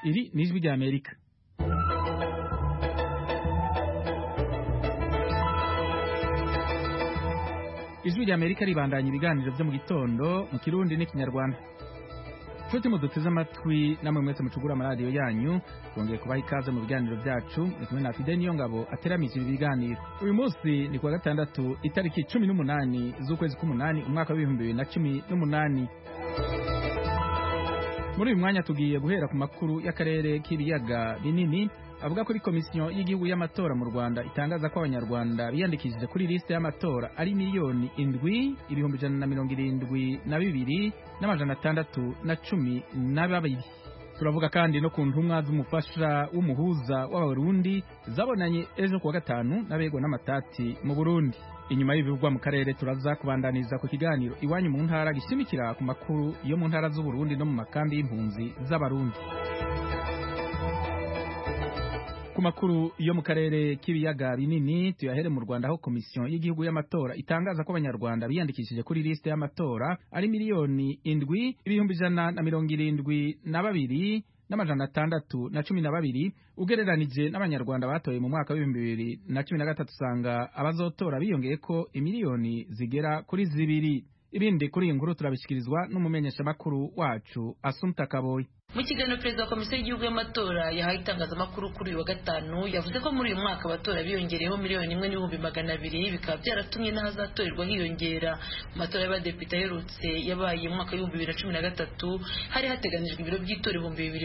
Iri ni ijwi rya Amerika. Ijwi rya Amerika ribandanya ibiganiro byo mu gitondo mu Kirundi n'ikinyarwanda. Nshuti muduteze amatwi namwe mwese mucugura amaradiyo yanyu, twongeye kubaha ikaze mu biganiro byacu. Ni kumwe na Fide Niyongabo ateramije ibi biganiro. Uyu munsi ni kuwa gatandatu itariki 18 z'ukwezi k'umunani umwaka wa 2018. Muri uyu mwanya tugiye guhera ku makuru y'akarere k'ibiyaga binini avuga kuri komisiyo y'igihugu y'amatora mu Rwanda itangaza ko abanyarwanda biyandikishije kuri liste y'amatora ari miliyoni 7,172,612. Turavuga kandi no ku ntumwa z'umufasha w'umuhuza w'abarundi zabonanye ejo kuwa gatanu n'abego n'amatati mu Burundi. Inyuma y'ibivugwa mu karere turaza kubandaniza ku kiganiro iwanyu mu ntara gishimikira ku makuru yo mu ntara z'u Burundi no mu makambi y'impunzi z'abarundi. Ku makuru yo mu karere k'ibiyaga binini tuyahere mu Rwanda aho komisiyo y'igihugu y'amatora itangaza ko abanyarwanda biyandikishije kuri liste y'amatora ari miliyoni 7,172,612 ugereranije n'abanyarwanda batoye mu mwaka wa 2013 usanga abazotora biyongeye ko imiliyoni zigera kuri 2. Ibindi kuri iyi nkuru turabishikirizwa n'umumenyesha makuru wacu Assumpta Kaboyi. Mu kiganiro perezida wa komisiyo y'igihugu y'amatora yahaye itangazamakuru kuri uyu wa gatanu yavuze ko muri uyu mwaka abatora biyongereyeho miliyoni 1,200,000 bikaba byaratumye n'ahazatorerwa hiyongera. Mu matora y'abadepite aherutse yabaye mu mwaka wa 2013 hari hateganijwe ibiro by'itora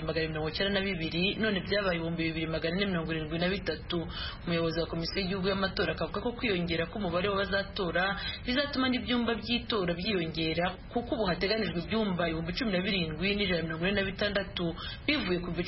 2,292 none byabaye 2,473. Umuyobozi wa komisiyo y'igihugu y'amatora akavuga ko kwiyongera k'umubare w'abazatora bizatuma n'ibyumba by'itora byiyongera kuko ubu hateganijwe ibyumba 17,146 bivuye ku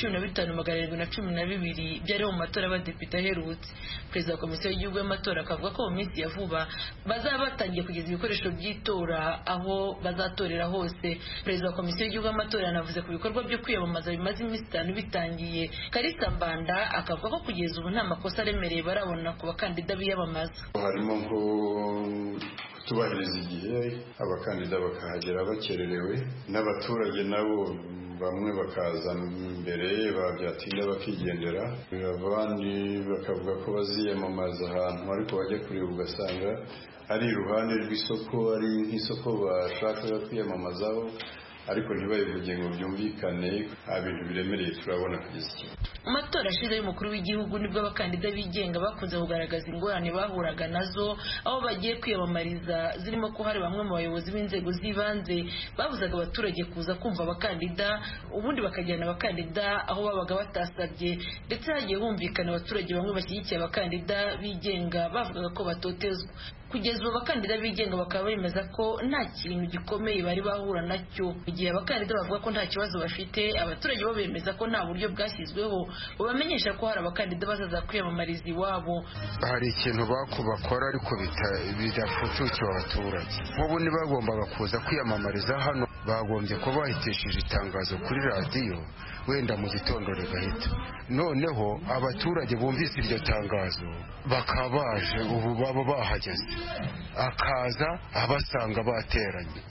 15,712 byari mu matora y'abadepite aherutse. Perezida wa komisiyo y'igihugu y'amatora akavuga ko mu minsi ya vuba bazaba batangiye kugeza ibikoresho by'itora aho bazatorera hose. Perezida wa komisiyo y'igihugu y'amatora yanavuze ku bikorwa byo kwiyamamaza bimaze iminsi 5 bitangiye. Kalisa Mbanda akavuga ko kugeza ubu nta makosa aremereye barabona ku bakandida biyamamaza. Harimo nko kutubahiriza igihe, abakandida bakahagera bakererewe, n'abaturage nabo bamwe bakaza mbere babyatinda bakigendera, abandi bakavuga ko baziyamamaza ahantu ariko bajya kureba ugasanga ari iruhande rw'isoko, ari nk'isoko bashakaga kwiyamamazaho ariko ntibayivuge ngo byumvikane. Ibintu biremereye turabona kugeza iki. Mu matora ashize y'umukuru w'igihugu nibwo abakandida bigenga bakunze kugaragaza ingorane bahuraga nazo aho bagiye kwiyamamariza, zirimo ko hari bamwe mu bayobozi b'inzego z'ibanze babuzaga abaturage kuza kumva abakandida, ubundi bakajyana abakandida aho babaga batasabye, ndetse hagiye humvikana abaturage bamwe bashyigikiye abakandida bigenga bavugaga ko batotezwa. Kugeza ubu abakandida bigenga bakaba bemeza ko nta kintu gikomeye bari bahura nacyo. Igihe abakandida bavuga ko nta kibazo bafite, abaturage bo bemeza ko nta buryo bwashyizweho bubamenyesha ko hari abakandida bazaza kwiyamamariza iwabo. Hari ikintu bakora ariko bidafutukiwe abaturage. Nk'ubu ntibagombaga kuza kwiyamamariza hano, bagombye ko bahitishije itangazo kuri radiyo wenda mu gitondo rigahita. Noneho abaturage bumvise iryo tangazo bakaba baje, ubu baba bahageze, akaza abasanga bateranye.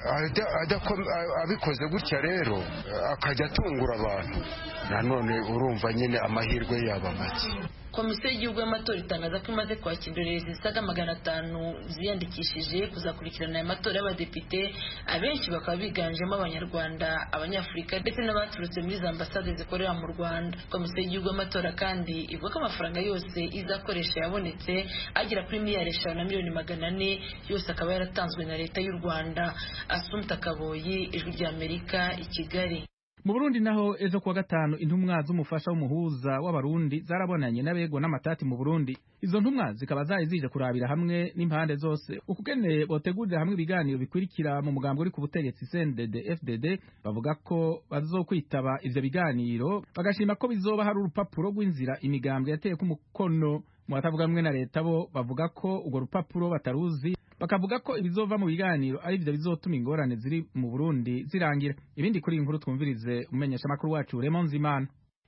Abikoze gutya rero akajya atungura abantu, nanone urumva nyine amahirwe yaba make. Komisiyo y'igihugu y'amatora itangaza ko imaze kwakira indorerezi zisaga 500 ziyandikishije kuzakurikirana aya matora y'abadepite, abenshi bakaba biganjemo abanyarwanda, abanyafurika ndetse n'abaturutse muri za ambasade zikorera mu Rwanda. Komisiyo y'igihugu y'amatora kandi ivuga ko amafaranga yose izakoresha yabonetse agera kuri miliyari 5,400,000 yose akaba yaratanzwe na leta y'u Rwanda. Assumpta Kaboyi, Ijwi rya Amerika, i Kigali. Mu Burundi naho ejo kuwa gatanu intumwa z'umufasha w'umuhuza w'abarundi zarabonanye n'abego n'amatati mu Burundi. Izo ntumwa zikaba zije kurabira hamwe n'impande zose ukugene botegurira hamwe ibiganiro bikurikira mu mugambo uri ku butegetsi CNDD-FDD. Bavuga ko bazokwitaba ivyo biganiro, bagashima ko bizoba hari urupapuro rw'inzira imigambwe yateye ku mukono. Mu batavuga hamwe na leta bo bavuga ko urwo rupapuro bataruzi, bakavuga ko ibizova mu biganiro ari byo bizotuma ingorane ziri mu Burundi zirangira. Ibindi kuri inkuru twumvirize umenyesha makuru wacu Raymond Zimana.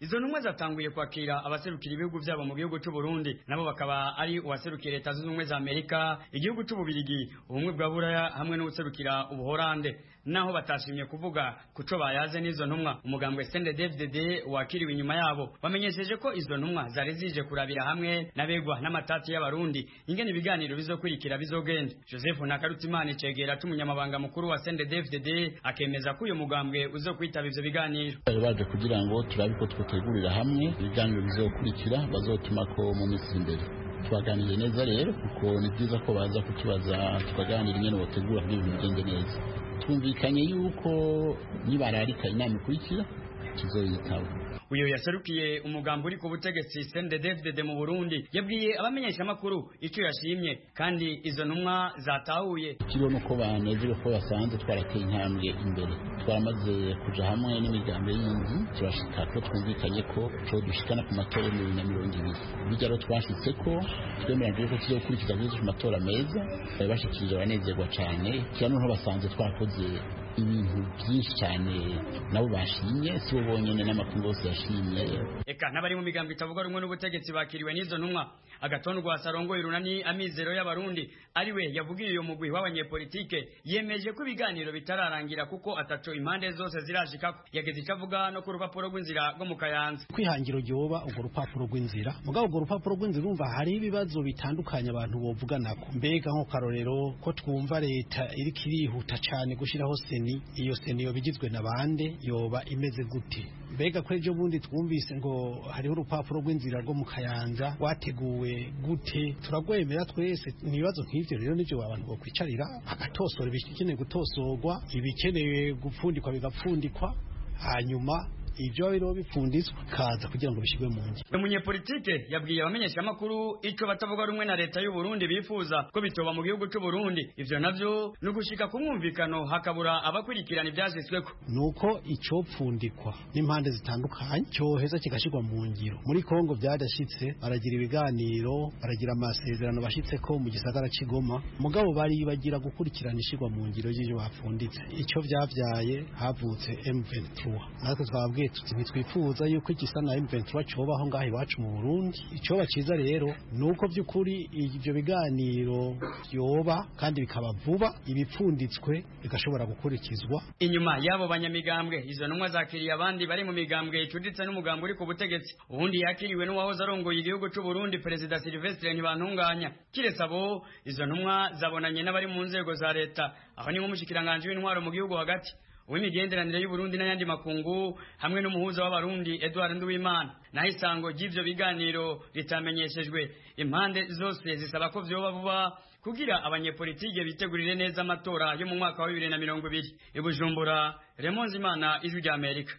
Izo ntumwa zatanguye kwakira abaserukira ibihugu byabo mu gihugu cy'u Burundi, nabo bakaba ari uwaserukira Leta Zunze Ubumwe za Amerika, igihugu cy'u Bubiligi, ubumwe bwa Buraya hamwe n'userukira Ubuholande. Naho batashimye kuvuga kuco bayaze n'izo ntumwa, umugambwe CNDD-FDD wakiriwe inyuma yabo bamenyesheje ko izo ntumwa zari zije kurabira hamwe n'abegwa n'amatati y'abarundi ingene ibiganiro bizokurikira bizogenda. Joseph Nakarutimana icegera c'umunyamabanga mukuru wa CNDD-FDD akemeza ko uyu mugambwe uzokwitaba ivyo biganiro. Baje kugira ngo turabiko twotegurira hamwe ibiganiro bizokurikira bazotuma ko mu minsi imbere. Twaganiriye neza rero kuko ni byiza ko baza kutubaza tukaganira ingene botegura ibintu bigende neza. Twumvikanye yuko nibararika inama ikurikira tuzoyitaba. Uyo yaserukiye umugambo uri ku butegetsi CNDD-FDD mu Burundi yabwiye abamenyesha makuru ico yashimye kandi izo ntumwa zatahuye. Kiro nuko banezero ko basanze twarateye intambwe imbere. Twamaze kuja hamwe n'imigambi y'inzi turashika ko twumvikanye ko cyo dushikana ku matora ya 2020. Bijaro twashitse ko twemeranye ko tuzokurikiza ku matora meza bashikije abanezerwa cyane cyane no basanze twakoze ibintu byinshi cyane nabo bashimye si bo bonyene n'amakungu yose yashimye. Eka n'abari mu migambo itavuga rumwe n'ubutegetsi bakiriwe n'izo ntumwa. Agatondo rwa Sarongo irunani amizero y'abarundi ariwe yavugiye uyo mugwi w'abanyepolitike yemeje ko ibiganiro bitararangira kuko ataco impande zose zirashikako. Yageze icavuga no ku rupapuro rw'inzira rwo mu Kayanza. Kwihangiro ryoba urwo rupapuro rw'inzira mugabo urwo rupapuro rw'inzira urumva hari ibibazo bitandukanye abantu bovuganako. Mbega nko karorero ko twumva leta iri kirihuta cyane gushiraho seni, iyo seni yo bigizwe na bande yoba imeze gute? Mbega ko ejo bundi twumvise ngo hariho urupapuro rw'inzira rwo mu Kayanza wateguwe gute? Turagwemera twese nibazo nk'ivyo rero nivyo abantu bo kwicarira agatosora ibikeneye gutosorwa, ibikeneye gupfundikwa bigapfundikwa, hanyuma ibyo biro bipfunditswe kaza kugira ngo bishigwe mu ngi. Umunyepolitike yabwiye abamenyesha makuru ico batavuga rumwe na leta y'u Burundi bifuza ko bitoba mu gihugu cy'u Burundi. Ivyo navyo nugushika ku mwumvikano hakabura abakurikirana ivyasizweko. Nuko ico pfundikwa n'impande zitandukanye cyoheza kigashirwa mu ngiro. Muri Kongo byadashitse baragira ibiganiro, baragira amasezerano bashitseko mu gisagara c'Igoma. Mugabo bari bagira gukurikirana ishirwa mu ngiro y'ivyo bapfunditse. Ico vyavyaye havutse M23. Natwe twabwiye ntitwifuza yuko igisa na M23 cobaho ngaho iwacu mu Burundi. Ico baciza rero nuko by'ukuri ivyo biganiro yoba kandi bikaba vuba ibipfunditswe bigashobora gukurikizwa. Inyuma yabo banyamigambwe izo ntumwa zakiriye abandi bari mu migambwe icuditse n'umugambo uri ku butegetsi. Ubundi yakiriwe n'uwahoze arongoye igihugu cy'u Burundi Perezida Sylvestre Ntibantunganya. Kiretse abo izo ntumwa zabonanye n'abari mu nzego za leta aho ni nk'umushikiranganje w'intwaro mu gihugu hagati, uw'imigenderanire y'u Burundi n'ayandi makungu hamwe n'umuhuza w'abarundi Edouard Nduwimana. Naho isango ry'ivyo biganiro ritamenyeshejwe. Impande zose zisaba ko vyoba vuba kugira abanyepolitike bitegurire neza amatora yo mu mwaka wa 2020. Ibujumbura, Raymond Zimana, Ijwi rya Amerika.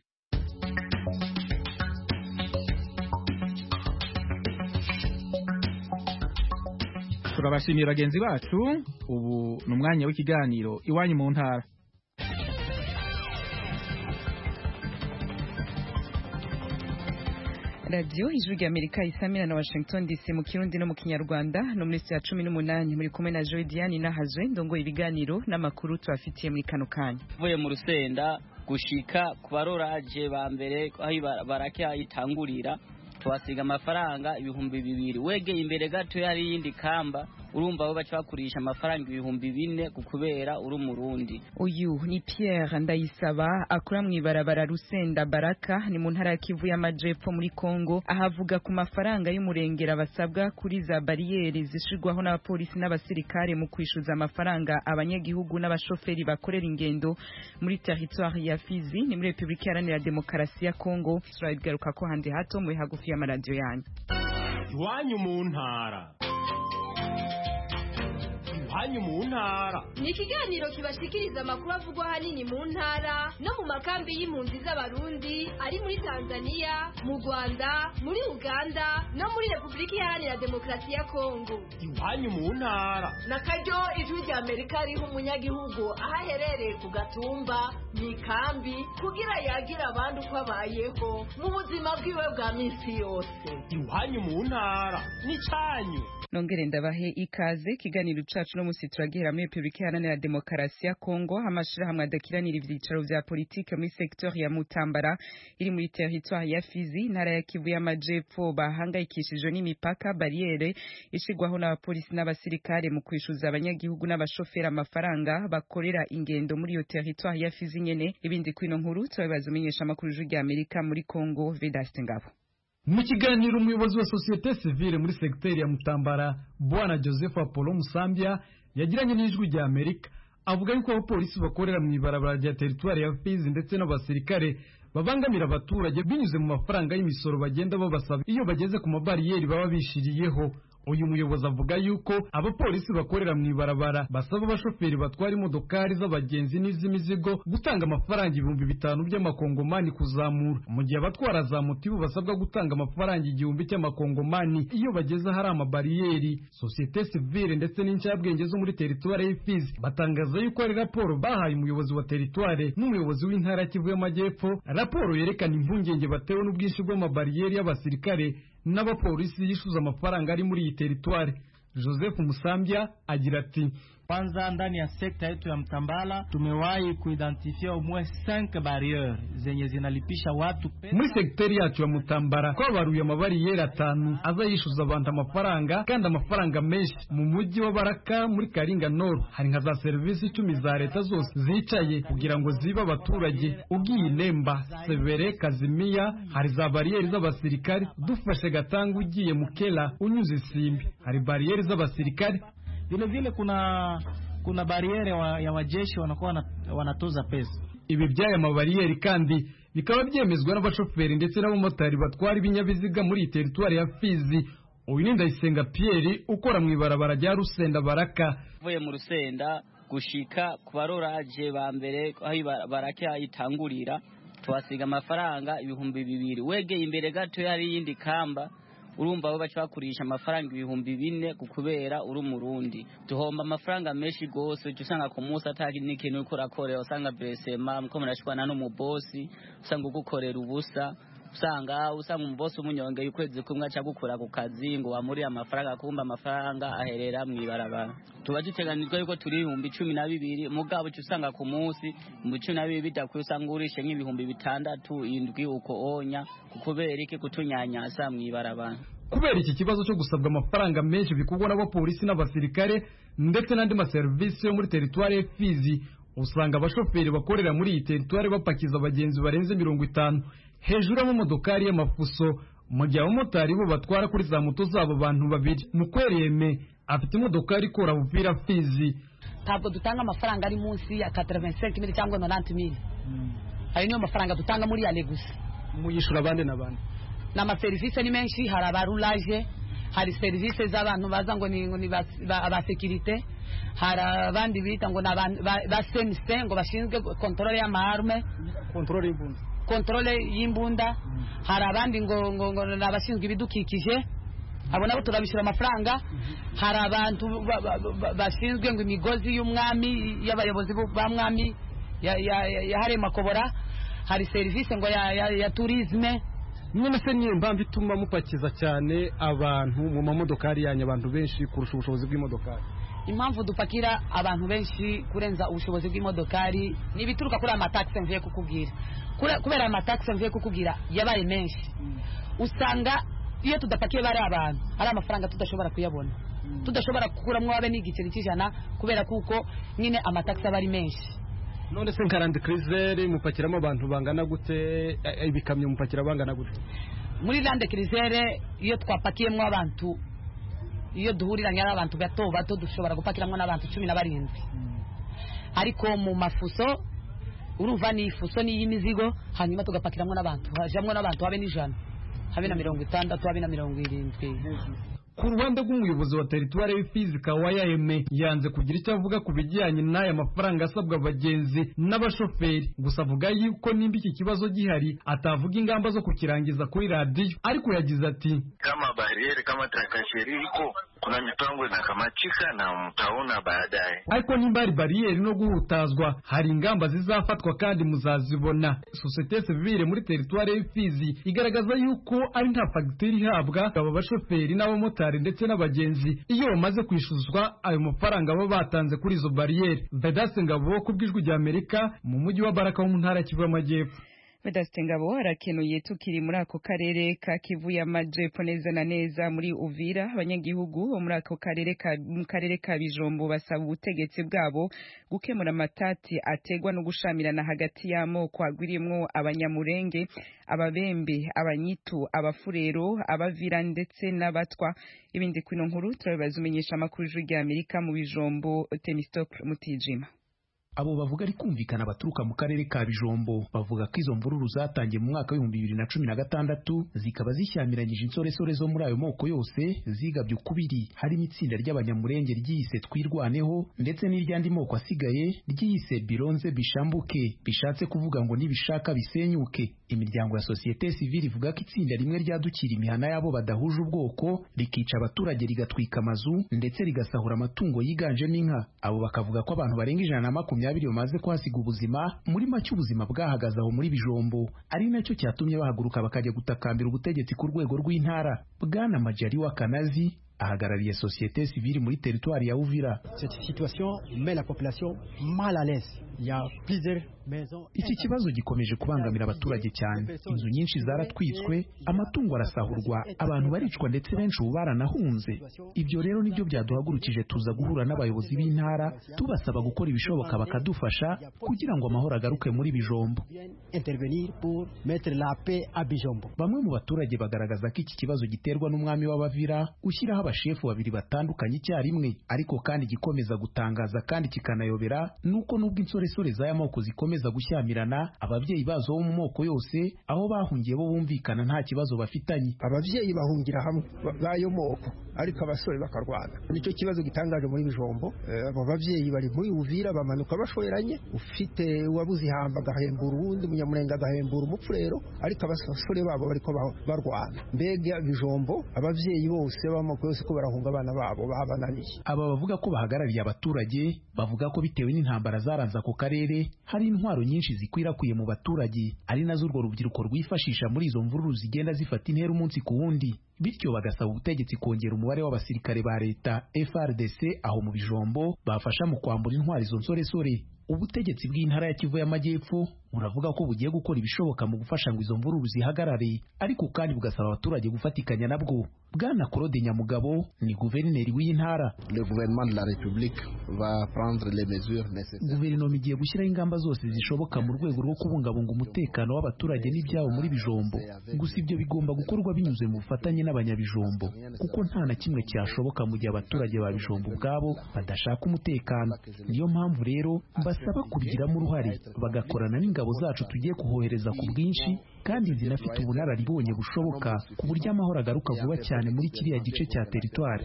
Turabashimiye bagenzi bacu. Ubu n'umwanya w'ikiganiro iwanyu mu ntara. Radio Ijwi rya Amerika isamira na Washington DC mu Kirundi no mu Kinyarwanda no muri ya 18 muri kumwe na Joy Diane nahazwe ndongo ibiganiro n'amakuru twafitiye muri kano kanya. Vuye mu Rusenda gushika ku baroraje ba mbere aho barake ayitangurira twasiga amafaranga 2,000 wegeye imbere gato yari yindi kamba urumva abo bacha bakurisha amafaranga 4,000 kukubera uri umurundi. Uyu ni Pierre Ndayisaba akora mwibarabara Rusenda Baraka ni mu ntara ya Kivu y'Amajepfo muri Kongo, ahavuga ku mafaranga y'umurengera basabwa kuri za barriere zishirwaho n'abapolisi n'abasirikare mu kwishuza amafaranga abanyagihugu n'abashoferi bakorera ingendo muri territoire ya Fizi ni muri Republika Iharanira Demokarasi ya Kongo. Turabigaruka ko handi hato mu hagufi y'amaradio yanyu. Iwanyu mu ntara. Iwanyu mu ntara ni ikiganiro kibashikiriza amakuru avugwa hanini mu ntara no mu makambi y'impunzi z'abarundi ari muri Tanzania, mu Rwanda, muri Uganda no muri Republika Iharanira Demokarasi ya Kongo. Iwanyu mu ntara na karyo Ijwi rya Amerika riha umunyagihugu aho aherereye ku gatumba mu ikambi kugira yagira abandi uko abayeho mu buzima bwiwe bwa minsi yose. Iwanyu mu ntara n'icanyu. Nongere ndabahe ikaze kiganiro cacu no musi turagera muri Republika Iharanira Demokarasi ya Kongo amashirahamwe adakiranira ivyicaro vya politike muri secteur ya Mutambara iri muri territoire ya Fizi ntara ya Kivu y'Amajepfo bahangayikishijwe n'imipaka barriere ishigwaho n'abapolisi n'abasirikare mu kwishuza abanyagihugu n'abashoferi amafaranga bakorera ingendo muri iyo territoire ya Fizi nyene. Ibindi kwino nkuru twabaza umenyesha makuru y'u Amerika muri Kongo Vedaste Ngabo. Mu kiganiro umuyobozi wa societe civile muri secteur ya Mutambara Bwana Joseph Apollo Musambya yagiranye n'ijwi rya Amerika avuga yuko abapolisi bakorera mu ibarabara rya territoire ya Fizi ndetse n'abasirikare babangamira abaturage binyuze mu mafaranga y'imisoro bagenda babasaba iyo bageze ku mabariyeri baba bishiriyeho. Uyu muyobozi avuga yuko abapolisi bakorera mu ibarabara basaba abashoferi batwara imodokari z'abagenzi n'iz'imizigo gutanga amafaranga 5,000 by'amakongomani kuzamura, mu gihe abatwara za moto basabwa gutanga amafaranga 1,000 cy'amakongomani iyo bageze hari amabariyeri. Societe civile ndetse n'incabwenge zo muri territoire y'Ifizi batangaza yuko ari raporo bahaye umuyobozi wa territoire n'umuyobozi w'intara Kivu y'Amajepfo, raporo yerekana impungenge batewe n'ubwinshi bw'amabariyeri y'abasirikare n'abapolisi yishuza amafaranga ari muri iyi territoire. Joseph Musambya agira ati kwanza ndani ya sekta yetu ya Mtambala tumewahi kuidentifia umwe 5 barrières zenye zinalipisha watu pesa. Muri sekteri yacu ya Mutambara kwabaruye amabariyeri 5 aza yishuza abantu amafaranga kandi amafaranga menshi. Mu mujyi wa Baraka muri Karinga Nord hari nka za service 10 za leta zose zicaye kugira ngo ziba abaturage. Ugiye Nemba, Severe, Kazimia hari za bariyeri z'abasirikare. Dufashe Gatanga ugiye Mukela unyuze Simbi hari bariyeri z'abasirikare. Vile vile kuna barriere ya wajeshi wanakuwa wanatoza pesa. Ibi byaya mabariyeri kandi bikaba byemezwa n'abashoferi ndetse n'abamotari batwara ibinyabiziga muri territoire ya Fizi. Uyu ni Ndayisenga Pierre ukora mu ibarabara rya Rusenda Baraka. Vuye mu Rusenda gushika ku baroraje ba mbere aho Baraka itangurira twasiga amafaranga 2,000 wegeye imbere gato yari yindi kamba urumva abo bacakurisha amafaranga 4,000 kukubera uri umurundi tuhomba amafaranga menshi gose usanga ku munsi ataki n'ikintu uko rakorera usanga bresema mko murashikwana no mu boss usanga ugukorera ubusa usanga umubosi umunyonge yukwezi kumwe aca gukura ku kazi ngo wamuri amafaranga kumba amafaranga aherera mu ibarabara tubaduteganizwa yuko turi 12,000 mugabo usanga ku munsi 12,000 bidakusanga urishe nk'ibihumbi 6-7 uko onya kukubera iki kutunyanyasa mu ibarabara. Kubera iki kibazo cyo gusabwa amafaranga menshi bikubwa n'abapolisi n'abasirikare ndetse n'andi maserivisi yo muri territoire y'Fizi, usanga abashoferi bakorera muri iyi territoire bapakiza abagenzi barenze 50 hejuru mu modokari y'amafuso, mu gihe abamotari bo batwara kuri za moto zabo abantu babiri. Mukwereme afite imodokari ikora Uvira Fizi. Ntabwo dutanga amafaranga ari munsi ya 85,000 cyangwa 90,000. Ayo niyo mafaranga dutanga muri ya Lagos. Muyishura abandi n'abandi. Na service ni menshi, hari abarulaje, hari service z'abantu baza ngo ni ba security, hari abandi bita ngo ba sense ngo bashinzwe control ya arme, control y'imbunda, hari abandi ngo nabashinzwe ibidukikije abo nabo turabishira amafaranga, hari abantu bashinzwe ngo imigozi y'umwami y'abayobozi ba mwami ya hare makobora, hari service ngo ya tourisme. None se niyo mpamvu ituma mupakiza cyane abantu mu mamodokari yanyu abantu benshi kurusha ubushobozi bw'imodokari? Impamvu dupakira abantu benshi kurenza ubushobozi bw'imodokari ni bituruka kuri amataxe mvuye kukubwira. Kubera amataxe mvuye kukubwira yabaye menshi, usanga iyo tudapakiye bari abantu ari amafaranga tudashobora kuyabona, tudashobora kukuramwo abe n'igiceri cy'ijana kubera kuko nyine amataxe aba ari menshi. None se nkarandi cruiser mupakiramo abantu bangana gute, ibikamyo mupakira bangana gute? Muri Land Cruiser iyo twapakiyemo abantu, iyo duhuriranye n'abantu bato dushobora gupakiramo n'abantu 17. Ariko mu mafuso urumva ni ifuso ni y'imizigo, hanyuma tugapakiramo n'abantu hajamwe n'abantu habe n'ijana habe na 60 habe na 70. Ku ruhande rw'umuyobozi wa teritwari y'Ifizi Kawaya Aime yanze kugira icyo avuga ku bijyanye n'aya mafaranga asabwa abagenzi n'abashoferi, gusa avuga yuko nimba iki kibazo gihari atavuga ingamba zo kukirangiza kuri radiyo, ariko yagize ati kama bariere kama takasheri iko kuna mipango inakamachika na mtaona baadaye. Ariko nimba ari bariyeri no guhutazwa hari ingamba zizafatwa kandi muzazibona. Societe civile muri teritwari y'Ifizi igaragaza yuko ari nta fagitire ihabwa aba bashoferi n'abamotari ndetse n'abagenzi iyo bamaze kwishuzwa ayo mafaranga baba batanze kuri izo bariyeri. Vedaste Ngabo ku bw'ijwi rya Amerika mu mujyi wa Baraka wo mu ntara ya Kivu y'Amajyepfo. Vedaste Ngabo arakenuye tukiri muri ako karere ka Kivu y'Amajyepfo neza na neza muri Uvira. Abanyagihugu bo muri ako karere ka Bijombo basaba ubutegetsi bwabo gukemura amatati ategwa no gushamirana hagati y'amoko agwiriyemwo abanyamurenge, ababembe, abanyitu, abafurero, abavira ndetse n'abatwa. Ibindi kwino nkuru turabibaza umenyesha amakuru y'Ijwi Amerika mu Bijombo Temistocle Mutijima. Abo bavuga ari kumvikana baturuka mu karere ka Bijombo bavuga ko izo mvururu zatangiye mu mwaka wa 2016 zikaba zishyamiranyije insoresore zo muri ayo moko yose zigabye ukubiri, harimo itsinda ry'abanyamurenge ryiyise Twirwaneho ndetse n'iryandi moko asigaye ryiyise Bironze Bishambuke, bishatse kuvuga ngo nibishaka bisenyuke. Imiryango ya societe civile ivuga ko itsinda rimwe ryadukira imihana yabo badahuje ubwoko rikica abaturage rigatwika amazu ndetse rigasahura amatungo yiganjemo inka. Abo bakavuga ko abantu barenga 120 bamaze kuhasiga ubuzima, muri make ubuzima bwahagaze aho muri Bijombo, ari nacyo cyatumye bahaguruka bakajya gutakambira ubutegetsi ku rwego rw'intara. Bwana Majari wa Kanazi ahagarariye societe civile muri teritwari ya Uvira. Cette situation met la population mal à l'aise. Il y a plusieurs maisons. Iki kibazo gikomeje kubangamira abaturage cyane. Inzu nyinshi zaratwitswe, amatungo arasahurwa, abantu baricwa ndetse benshi ubu baranahunze. Ibyo rero nibyo byaduhagurukije tuza guhura n'abayobozi b'intara tubasaba gukora ibishoboka bakadufasha kugira ngo amahoro agaruke muri Bijombo. Intervenir pour mettre la paix à Bijombo. Bamwe mu baturage bagaragaza ko iki kibazo giterwa n'umwami w'Abavira ushyiraho abashefu babiri batandukanye icyarimwe, ariko kandi gikomeza gutangaza kandi kikanayobera nuko nubwo insoresore z'aya moko zikomeza gushyamirana, ababyeyi bazo bo mu moko yose aho bahungiye bo bumvikana nta kibazo bafitanye. Ababyeyi bahungira hamwe b'ayo moko ariko abasore bakarwana. Nicyo kibazo gitangaje muri Bijombo. Abo babyeyi bari muri Uvira bamanuka bashoberanye, ufite wabuze ihamba agahembura uwundi, munyamurenge agahembura umupfurero, ariko abasore babo bariko barwana. Mbega Bijombo ababyeyi bose b'amoko yose ko barahunga abana babo babananiye. Aba bavuga ko bahagarariye abaturage bavuga ko bitewe n'intambara zaranze ako karere hari intwaro nyinshi zikwirakwiye mu baturage, ari nazo urwo rubyiruko rwifashisha muri izo mvururu zigenda zifata intera umunsi ku wundi, bityo bagasaba ubutegetsi kongera umubare w'abasirikare ba leta FRDC aho mu Bijombo bafasha mu kwambura intwari izo nsoresore. Ubutegetsi bw'intara ya Kivu y'Amajyepfo buravuga ko bugiye gukora ibishoboka mu gufasha ngo izo mvururu zihagarare, ariko kandi bugasaba abaturage gufatikanya nabwo. Bwana Claude Nyamugabo ni guverineri w'intara. Le gouvernement de la République va prendre les mesures nécessaires. Guverinoma igiye gushyiraho ingamba zose zishoboka mu rwego rwo kubungabunga umutekano w'abaturage n'ibyabo muri Bijombo. Gusa ibyo bigomba gukorwa binyuze mu bufatanye n'abanyabijombo, kuko nta na kimwe cyashoboka mu gihe abaturage ba Bijombo ubwabo badashaka umutekano. Niyo mpamvu rero basaba kubigiramo uruhare bagakorana n'ingabo zacu tugiye kuhohereza ku bwinshi kandi zinafite ubunararibonye bushoboka ku buryo amahoro agaruka vuba cyane muri kiriya gice cya teritwari.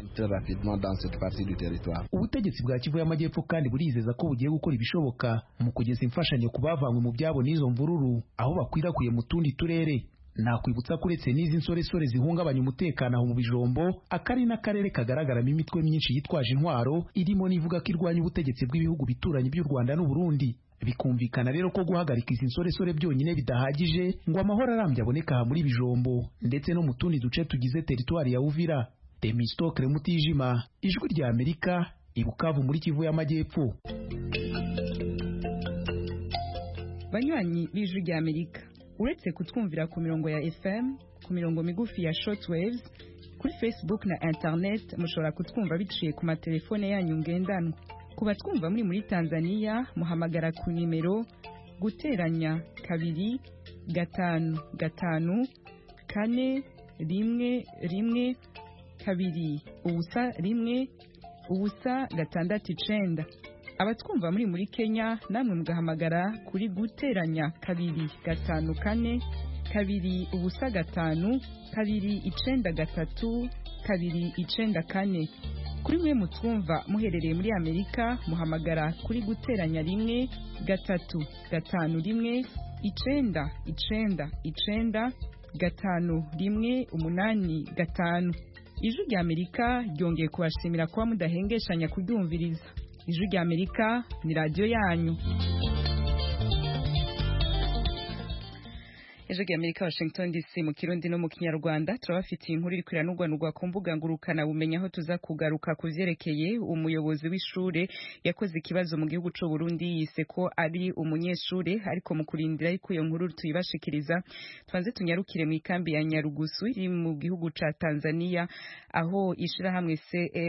Ubutegetsi bwa Kivu y'Amajyepfo kandi burizeza ko bugiye gukora ibishoboka mu kugeza imfashanyo ku bavanywe mu byabo n'izo mvururu aho bakwirakwiye mu tundi turere. Nakwibutsa kuretse n'izi nsoresore zihungabanya umutekano aho mu Bijombo, akari n'akarere kagaragaramo imitwe myinshi yitwaje intwaro irimo n'ivuga ko irwanya ubutegetsi bw'ibihugu bituranye by'u Rwanda n'u Burundi. Bikumvikana rero ko guhagarika izi nsoresore byonyine bidahagije ngo amahoro arambye aboneka aha muri Bijombo ndetse no mu tundi duce tugize teritwari ya Uvira. Temistocle Mutijima, Ijwi rya Amerika, i Bukavu muri Kivu y'Amajyepfo. Banywanyi b'Ijwi rya Amerika, uretse kutwumvira ku mirongo ya FM, ku mirongo migufi ya shortwaves, kuri Facebook na internet mushobora kutwumva biciye ku matelefone yanyu ngendanwa. Kuba twumva muri Tanzania muhamagara ku nimero guteranya 2 5 5 4 1 1 2 ubusa 1 ubusa 6 abatwumva muri Kenya namwe mugahamagara kuri guteranya 2 5 4 2 ubusa 5 2 9 3 294. Kuri mwe mutwumva muherereye muri Amerika muhamagara kuri guteranya 1 3 5 1 9 9 9 5 1 8 5. Ijwi rya Amerika ryongeye kubashimira kuba mudahengeshanya kuryumviriza. Ijwi rya Amerika ni radio yanyu. Ijwi rya Amerika, Washington DC, mu Kirundi no mu Kinyarwanda. Turabafitiye inkuru iri kwiranurwa ku mbuga ngurukana bumenyi, aho tuza kugaruka kuvyerekeye umuyobozi w'ishure yakoze ikibazo mu gihugu c'u Burundi yise ko ari umunyeshure, ariko mu kurindira yuko iyo nkuru tuyibashikiriza twanze tunyarukire mu ikambi ya Nyarugusu iri mu gihugu ca Tanzania, aho ishirahamwe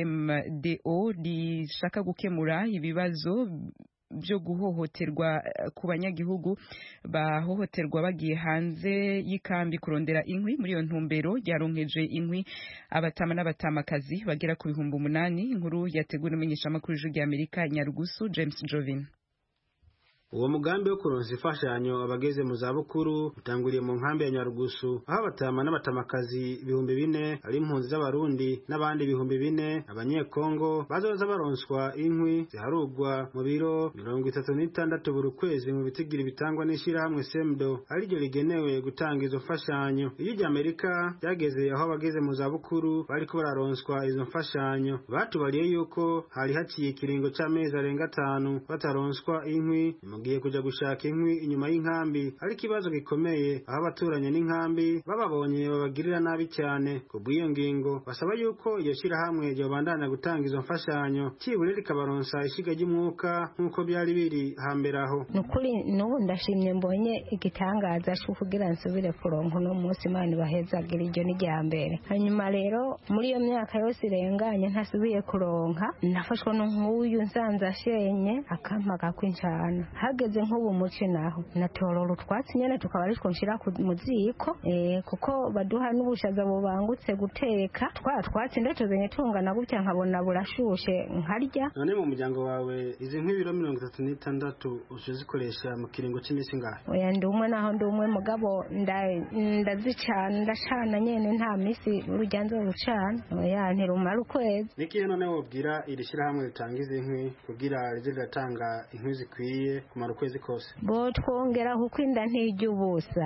CMDO rishaka gukemura ibibazo byo guhohoterwa ku banyagihugu bahohoterwa bagiye hanze y'ikambi kurondera inkwi. Muri iyo ntumbero yaronkeje inkwi abatama n'abatamakazi bagera ku 8,000. Inkuru yateguwe n'umumenyeshamakuru w'Ijwi rya Amerika Nyarugusu James Jovin. Uwo mugambi wo kuronsa imfashanyo abageze mu zabukuru utanguriye mu nkambi ya Nyarugusu, aho abatama n'abatamakazi 4,000 ari impunzi z'abarundi n'abandi 4,000 abanyekongo bazoza baronswa inkwi ziharugwa mu biro 36 buri kwezi mu bitigiri bitangwa n'ishirahamwe CMDO ari ryo rigenewe gutanga izo mfashanyo. Iyo rya Amerika byageze aho abageze mu zabukuru bariko bararonswa izo mfashanyo, batubariye yuko hari haciye ikiringo c'amezi arenga 5 bataronswa inkwi. Mugiye kuja gushaka inkwi inyuma y'inkambi ari kibazo gikomeye, aho abaturanye n'inkambi bababonye babagirira nabi cyane. Kubw'iyo ngingo basaba yuko iyo shirahamwe ryo bandana gutanga izo mfashanyo cibure rikabaronsa ishiga ry'umwuka nk'uko byari biri hambere aho. Nukuri n'ubu ndashimye mbonye igitangaza cyo kugira nsubire kuronka no munsi Imana bahezagira iryo ni rya mbere. Hanyuma rero muri iyo myaka yose irenganye ntasubiye kuronka, nafashwe n'uyu nsanza shenye akampaga kwinjana. Hageze nk'ubu muce naho natorora utwatsi nyene tukaba ari twonshira mu ziko kuko baduha n'ubushaza bubangutse guteka twatsi ndatozenye tungana gutya nkabona burashushe nkarya. None mu muryango wawe izi nk'ibiro 36 uzikoresha mu kiringo cy'imisi ngahe? Oya ndumwe naho ndumwe mugabo ndacana nyene nta misi urujyanzo rucana. Oya ntirumara ukwezi. Niki none wobwira iri shirahamwe ritanga izi nkwi kugira rije riratanga inkwi zikwiye kumara ukwezi kose? Bo twongera kuko inda ntijya ubusa.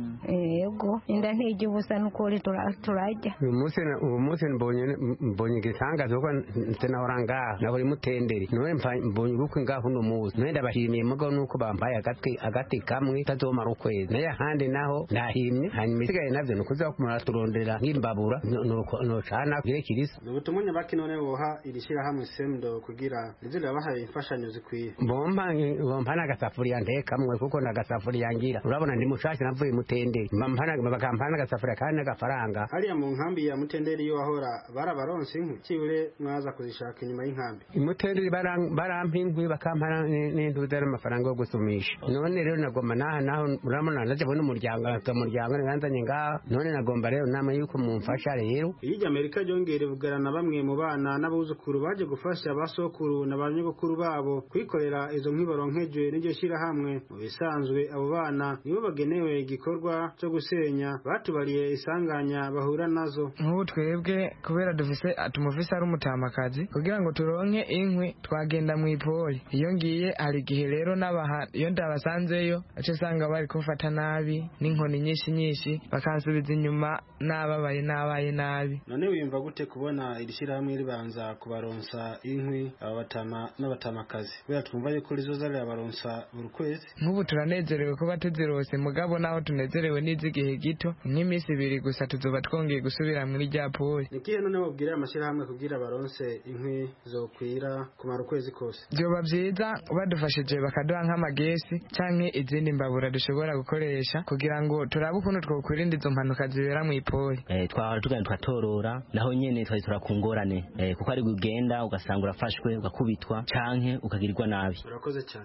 Yego inda ntijya ubusa n'ukuri turajya. Uyu munsi mbonye igitangaza kuko nahora ngaho nahora imutenderi none mbonye ubukwe ngaho uno munsi none ndabashimiye mugabo nuko bampaye agati kamwe tazomara ukwezi, nayo ahandi naho nahimye. Hanyuma isigaye navyo nukuza kumara turondera nk'imbabura nocana kugire kirisa. Ubutumwa nyabaki none woha iri shirahamwe CMDO kugira rizira bahaye imfashanyo zikwiye? Bompana agasafuriya ntekamwe kuko nagasafuriya ngira, urabona ndi mushasha navuye mutenderi bakampana agasafuriya kandi n'agafaranga. Hariya mu nkambi ya Mutenderi iyo wahora barabaronse inkwi cibure mwaza kuzishaka inyuma y'inkambi? Mutenderi barampa inkwi bakampana n'intuza n'amafaranga yo gusumisha. None rero nagomba naho urabona naje bona umuryango nanzanye ngaho, none nagomba rero nama yuko mumfasha rero. Iyo Amerika ryongere bugarana bamwe mu bana n'abuzukuru baje gufasha abasokuru na banyogokuru babo kwikorera izo nkwi baronkeje n'iryo shirahamwe. Mu bisanzwe abo bana nibo bagenewe igikorwa cyo gusenya, batubariye isanganya bahura nazo. Nk'ubu twebwe kubera tumufise ari umutamakazi, kugira ngo turonke inkwi twagenda mu ipoli. Iyo ngiye hari igihe rero n'abaha iyo ndabasanzeyo ace sanga bari kumfata nabi n'inkoni nyinshi bakansubiza inyuma nababaye nabi. None wiyumva gute kubona iri shirahamwe ribanza kubaronsa inkwi abatama n'abatamakazi? Kubera twumva yuko rizoza rirabaronsa buri kwezi. Nk'ubu turanezerewe kuba tuzirose, mugabo naho tunezerewe n'izigihe gito nk'imisi 2 gusa tuzoba twongeye gusubira muri rya poli. Nikihe none wobwira amashirahamwe kugira baronse inkwi zokwira kumara ukwezi kose? Byoba byiza badufashije bakaduha nk'amagesi canke izindi mbabura dushobora gukoresha kugira ngo turabe ukuntu twokwirinda izo mpanuka zibera mu ipoli. Twahora tugenda tukatorora naho nyene twari turakungorane kuko ari gugenda ugasanga urafashwe ugakubitwa canke ukagirirwa nabi. Urakoze cyane. Na mu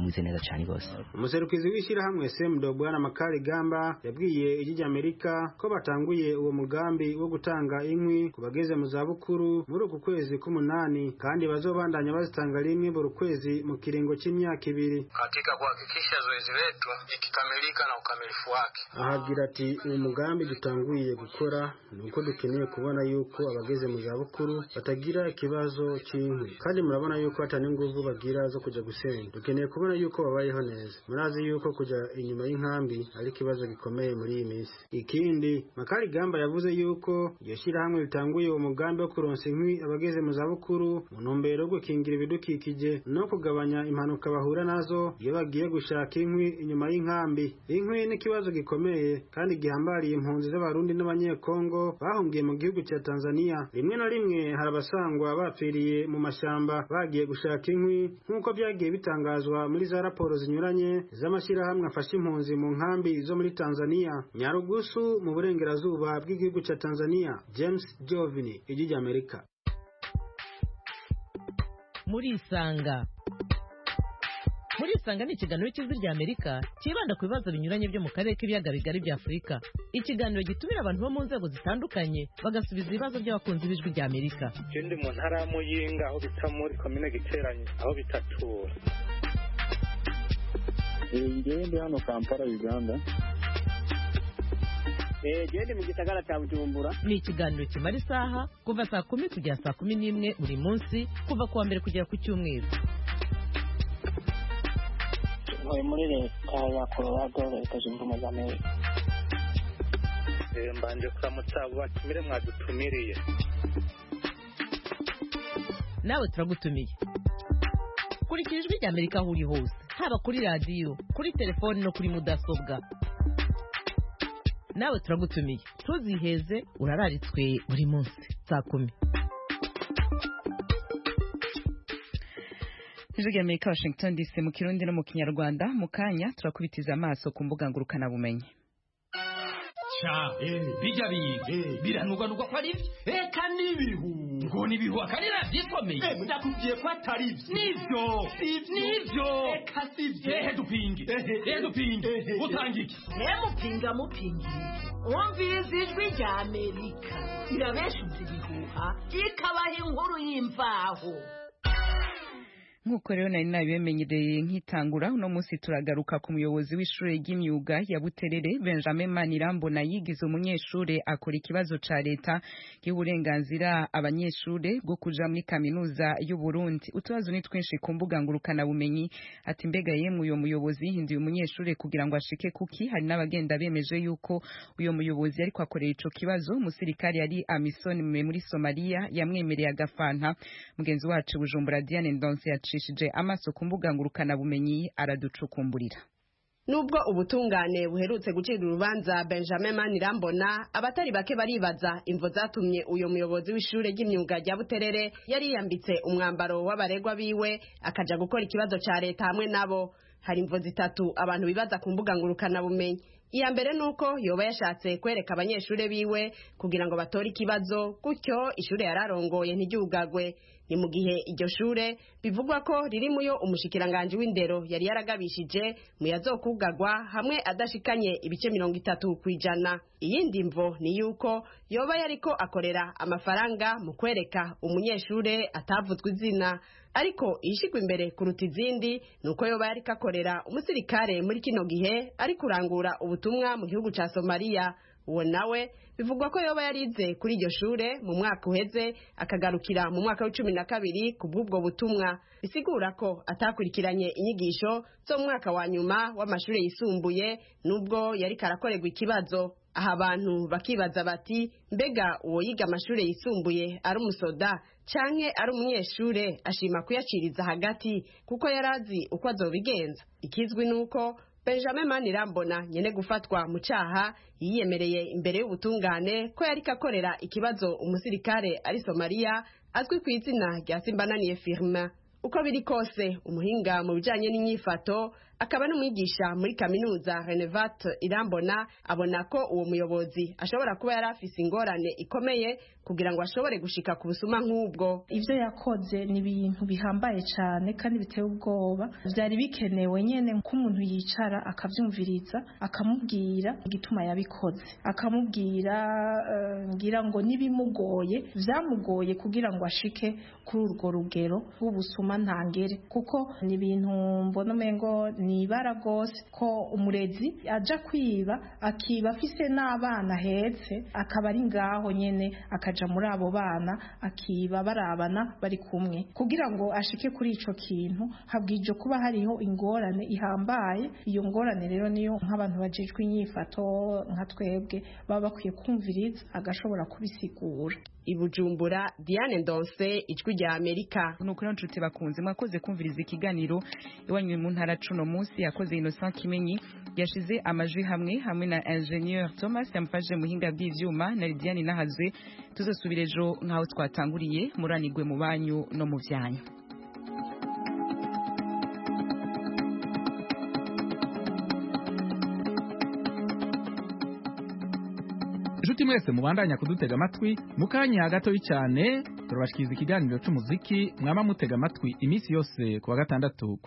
bimeze neza cyane rwose. Umuserukizi w'ishyirahamwe SEMDO Bwana Makari Gamba yabwiye ijyi Amerika ko batanguye uwo mugambi wo gutanga inkwi ku bageze mu zabukuru muri uku kwezi k'umunani kandi bazobandanya bazitanga rimwe buri kwezi mu kiringo cy'imyaka 2 katika kuhakikisha zoezi letu likikamilika na ukamilifu wake. Ahagira ati uwo mugambi dutanguye gukora nuko dukeneye kubona yuko abageze mu zabukuru batagira ikibazo cy'inkwi kandi murabona yuko atani nguvu bagira zo kujya gusenga. Dukeneye kubona yuko babayeho neza. Murazi yuko kujya inyuma y'inkambi ari kibazo gikomeye muri iyi minsi. Ikindi Makari Gamba yavuze yuko iyo shyirahamwe ritanguye uwo mugambi wo kuronsa inkwi abageze mu zabukuru mu ntumbero yo gukingira ibidukikije no kugabanya impanuka bahura nazo iyo bagiye gushaka inkwi inyuma y'inkambi. Inkwi ni kibazo gikomeye kandi gihambariye impunzi z'abarundi n'abanyekongo bahungiye mu gihugu cya Tanzania. Rimwe na rimwe harabasangwa bapfiriye mu mashamba bagiye gushaka inkwi nk'uko byagiye bitangazwa muri za raporo zinyuranye z'amashyirahamwe afasha impunzi mu nkambi zo muri Tanzania. Nyarugusu mu burengerazuba bw'igihugu cya Tanzania. James Jovini, ijyi Amerika. Muri Isanga ni ikiganiro cy'ijwi rya Amerika kibanda ku bibazo binyuranye byo mu karere k'ibiyaga bigari bya Afurika. Ikiganiro gitumira abantu bo mu nzego zitandukanye bagasubiza ibibazo by'abakunzi b'ijwi rya Amerika. Ndi mu ntara ya Muyinga aho bita muri komine Giteranye aho bitatura. Ndi hano Kampala Uganda. Gende mu gisagara cya Bujumbura. Ni ikiganiro kimara isaha kuva saa 10 kugera saa 11 buri munsi kuva kuwa mbere kugera ku cyumweru. Muri leta ya Colorado leta zunze ubumwe za Amerika. Mbanje kuramutsa batumire mwadutumiriye. Nawe turagutumiye. Kurikira ijwi rya Amerika aho uri hose, haba kuri radio, kuri telefone no kuri mudasobwa. Nawe turagutumiye. Tuziheze urararitswe buri munsi saa 10. Ijwi Amerika Washington DC mu Kirundi no mu Kinyarwanda. Mu kanya turakubitiza amaso ku mbuga ngurukana bumenyi. Bijya biranugwa ko ari eka nibihu ngo nibihu akarira gikomeye ndakubwiye ko atari nivyo eka sivyo dupinge utangike mupinga umviriza ijwi rya Amerika irabeshuza ibihuha ikabaha inkuru y'imvaho. Nkuko rero nari nabimenyereye nkitangura uno munsi turagaruka ku muyobozi w'ishure ry'imyuga ya Buterere Benjamin Manirambona yigize umunyeshure akora ikibazo ca leta y'uburenganzira abanyeshure bwo kuja muri kaminuza y'u Burundi. Utubazo ni twinshi ku mbuga ngurukana bumenyi ati mbega yemwe uyo muyobozi hinduye umunyeshure kugira ngo ashike kuki. Hari n'abagenda bemeje yuko uyo muyobozi ariko akorera ico kibazo umusirikare yari Amisom muri Somalia yamwemereye agafanta. Mugenzi wacu Bujumbura Diane Ndonse yacishije amaso ku mbuga ngurukana bumenyi araducukumburira. Nubwo ubutungane buherutse gucira urubanza Benjamin Manirambona, abatari bake baribaza imvo zatumye uyo muyobozi w'ishure ry'imyuga rya Buterere yari yambitse umwambaro w'abaregwa biwe akaja gukora ikibazo ca leta hamwe nabo. Hari imvo zitatu abantu bibaza ku mbuga ngurukana bumenyi. Iya mbere nuko yoba yashatse kwereka abanyeshure biwe kugira ngo batore ikibazo gutyo ishure yararongoye ntiryugagwe. Ni mu gihe iryo shure bivugwa ko riri muyo umushikiranganje w'indero yari yaragabishije mu yazokugagwa hamwe adashikanye ibice 30%. Iyindi mvo ni yuko yoba yariko akorera amafaranga mu kwereka umunyeshure atavuzwe izina. Ariko ishigwa imbere kuruta izindi nuko yoba yariko akorera umusirikare muri kino gihe ari kurangura ubutumwa mu gihugu ca Somalia. Uwo nawe bivugwa ko yoba yarize kuri iryo shure mu mwaka uheze akagarukira mu mwaka w'12 kubw'ubwo butumwa. Bisigura ko atakurikiranye inyigisho zo mu mwaka wa nyuma w'amashure yisumbuye nubwo yari karakorerwa ikibazo. Aha abantu bakibaza bati mbega uwo yiga amashure yisumbuye ari umusoda canke ari umunyeshure ashima kuyaciriza hagati kuko yarazi uko azobigenza. Ikizwi nuko Benjamin Manirambona nyene gufatwa mu caha yiyemereye imbere y'ubutungane ko yari kakorera ikibazo umusirikare ari Somalia azwi ku izina rya Simbananiye Firma. uko biri kose umuhinga mu bijanye n'inyifato akaba n'umwigisha muri kaminuza Renevat Irambona abona ko uwo muyobozi ashobora kuba yari afise ingorane ikomeye kugira ngo ashobore gushika ku busuma nk'ubwo. Ivyo yakoze ni ibintu bihambaye cyane kandi biteye ubwoba, vyari bikenewe nyene ko umuntu yicara akavyumviriza akamubwira igituma yabikoze, akamubwira ngira ngo nibimugoye vyamugoye kugira ngo ashike kuri urwo rugero rw'ubusuma ntangere, kuko ni ibintu mbona umengo ni ibara gose ko umurezi aja kwiba akiba afise n'abana hetse akaba ari ngaho nyene akaja muri abo bana akiba barabana bari kumwe. Kugira ngo ashike kuri ico kintu habwije kuba hariho ingorane ihambaye. Iyo ngorane rero niyo nk'abantu bajejwe inyifato nka twebwe baba bakwiye kumviriza agashobora kubisigura. Ibujumbura, Diane Ndonse, Ijwi rya Amerika. Nuko rero nshuti bakunze mwakoze kumviriza ikiganiro iwanyu mu ntara cuno munsi yakoze Innocent Kimenyi yashize amajwi hamwe na Ingenieur Thomas yamfashe muhinga bw'ivyuma na Lidiane Nahazwe. Tuzosubira ejo nkaho twatanguriye, muranigwe mu banyu no mu vyanyu. Inshuti mwese mubandanya kudutega amatwi mu kanya gato cyane turabashikiriza ikiganiro cy'umuziki mwama mutega amatwi iminsi yose kuwa gatandatu